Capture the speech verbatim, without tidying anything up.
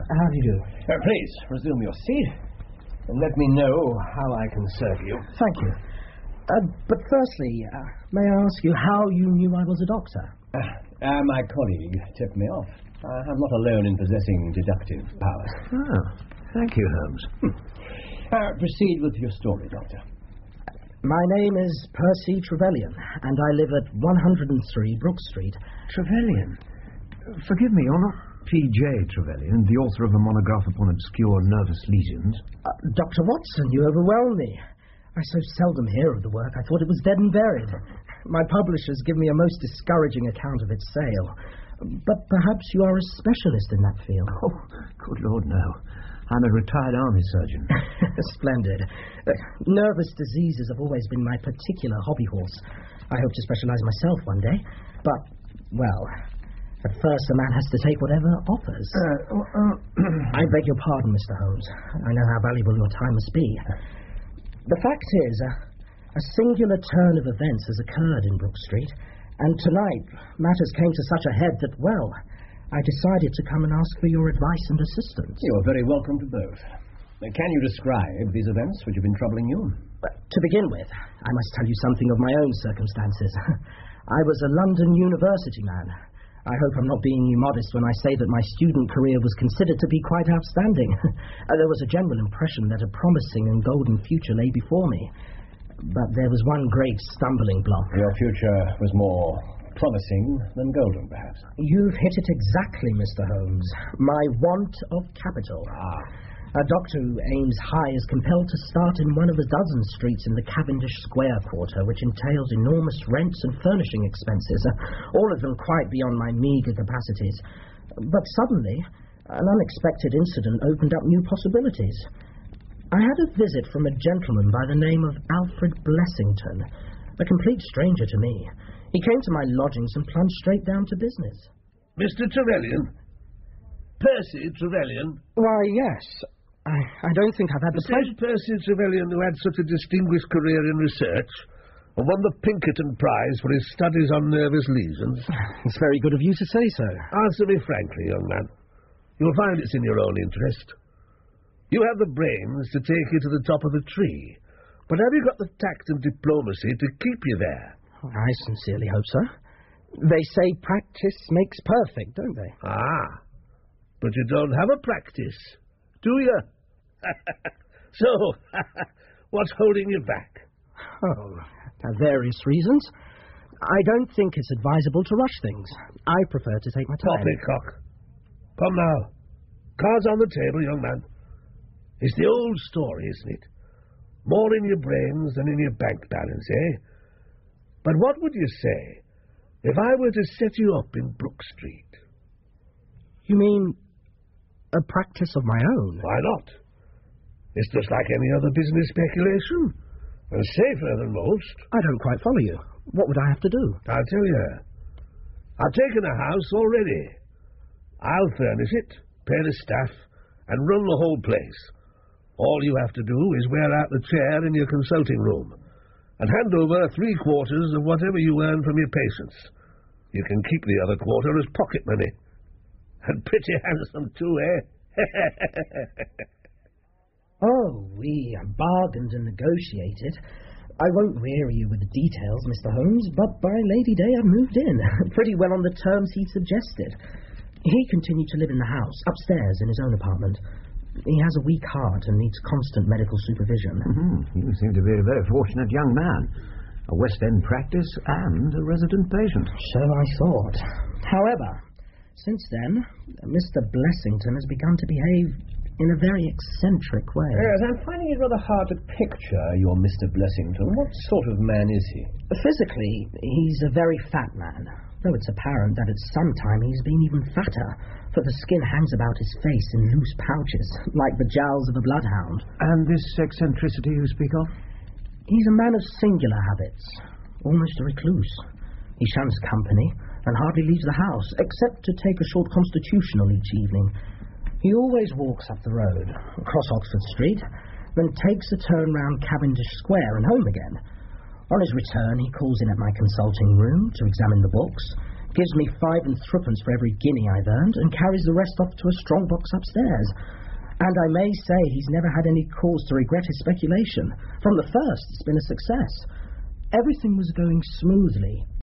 how do you do? Uh, please, resume your seat, and let me know how I can serve you. Thank you. Uh, but firstly, uh, may I ask you how you knew I was a doctor? Uh, uh, my colleague tipped me off. Uh, I'm not alone in possessing deductive powers. Oh, thank you, Holmes. uh, proceed with your story, Doctor. My name is Percy Trevelyan, and I live at one hundred three Brook Street. Trevelyan? Forgive me, you're not P J Trevelyan, the author of a monograph upon obscure nervous lesions. Uh, Doctor Watson, you overwhelm me. I so seldom hear of the work, I thought it was dead and buried. My publishers give me a most discouraging account of its sale. But perhaps you are a specialist in that field. Oh, good Lord, no. I'm a retired army surgeon. Splendid. Uh, nervous diseases have always been my particular hobby horse. I hope to specialize myself one day. But, well, at first a man has to take whatever offers. Uh, uh, I beg your pardon, Mister Holmes. I know how valuable your time must be. The fact is, uh, a singular turn of events has occurred in Brook Street, and tonight matters came to such a head that, well, I decided to come and ask for your advice and assistance. You are very welcome to both. Now, can you describe these events which have been troubling you? Uh, to begin with, I must tell you something of my own circumstances. I was a London University man. I hope I'm not being immodest when I say that my student career was considered to be quite outstanding. uh, there was a general impression that a promising and golden future lay before me. But there was one great stumbling block. Your future was more promising than golden, perhaps. You've hit it exactly, Mister Holmes. My want of capital. Ah. A doctor who aims high is compelled to start in one of a dozen streets in the Cavendish Square quarter, which entails enormous rents and furnishing expenses, uh, all of them quite beyond my meagre capacities. But suddenly, an unexpected incident opened up new possibilities. I had a visit from a gentleman by the name of Alfred Blessington, a complete stranger to me. He came to my lodgings and plunged straight down to business. Mister Trevelyan? Percy Trevelyan? Why, yes. I, I don't think I've had the pleasure... Percy Trevelyan, who had such a distinguished career in research, and won the Pinkerton Prize for his studies on nervous lesions. It's very good of you to say so. Answer me frankly, young man. You'll find it's in your own interest. You have the brains to take you to the top of the tree, but have you got the tact and diplomacy to keep you there? I sincerely hope so. They say practice makes perfect, don't they? Ah, but you don't have a practice, do you? So, what's holding you back? Oh, there are various reasons. I don't think it's advisable to rush things. I prefer to take my time. Poppycock. Come now. Cards on the table, young man. It's the old story, isn't it? More in your brains than in your bank balance, eh? But what would you say if I were to set you up in Brook Street? You mean a practice of my own? Why not? It's just like any other business speculation, and safer than most. I don't quite follow you. What would I have to do? I'll tell you. I've taken a house already. I'll furnish it, pay the staff, and run the whole place. All you have to do is wear out the chair in your consulting room and hand over three quarters of whatever you earn from your patients. You can keep the other quarter as pocket money. And pretty handsome too, eh? Oh, we bargained and negotiated. I won't weary you with the details, Mister Holmes, but by Lady Day I've moved in, pretty well on the terms he suggested. He continued to live in the house, upstairs in his own apartment. He has a weak heart and needs constant medical supervision. Mm-hmm. You seem to be a very fortunate young man. A West End practice and a resident patient. So I thought. However, since then, Mister Blessington has begun to behave in a very eccentric way. Yes, I'm finding it rather hard to picture your Mister Blessington. What sort of man is he? Physically, he's a very fat man, though it's apparent that at some time he's been even fatter, for the skin hangs about his face in loose pouches, like the jowls of a bloodhound. And this eccentricity you speak of? He's a man of singular habits, almost a recluse. He shuns company and hardly leaves the house, except to take a short constitutional each evening. He always walks up the road, across Oxford Street, then takes a turn round Cavendish Square and home again. On his return, he calls in at my consulting room to examine the books, gives me five and threepence for every guinea I've earned, and carries the rest off to a strong box upstairs. And I may say he's never had any cause to regret his speculation. From the first, it's been a success. Everything was going smoothly,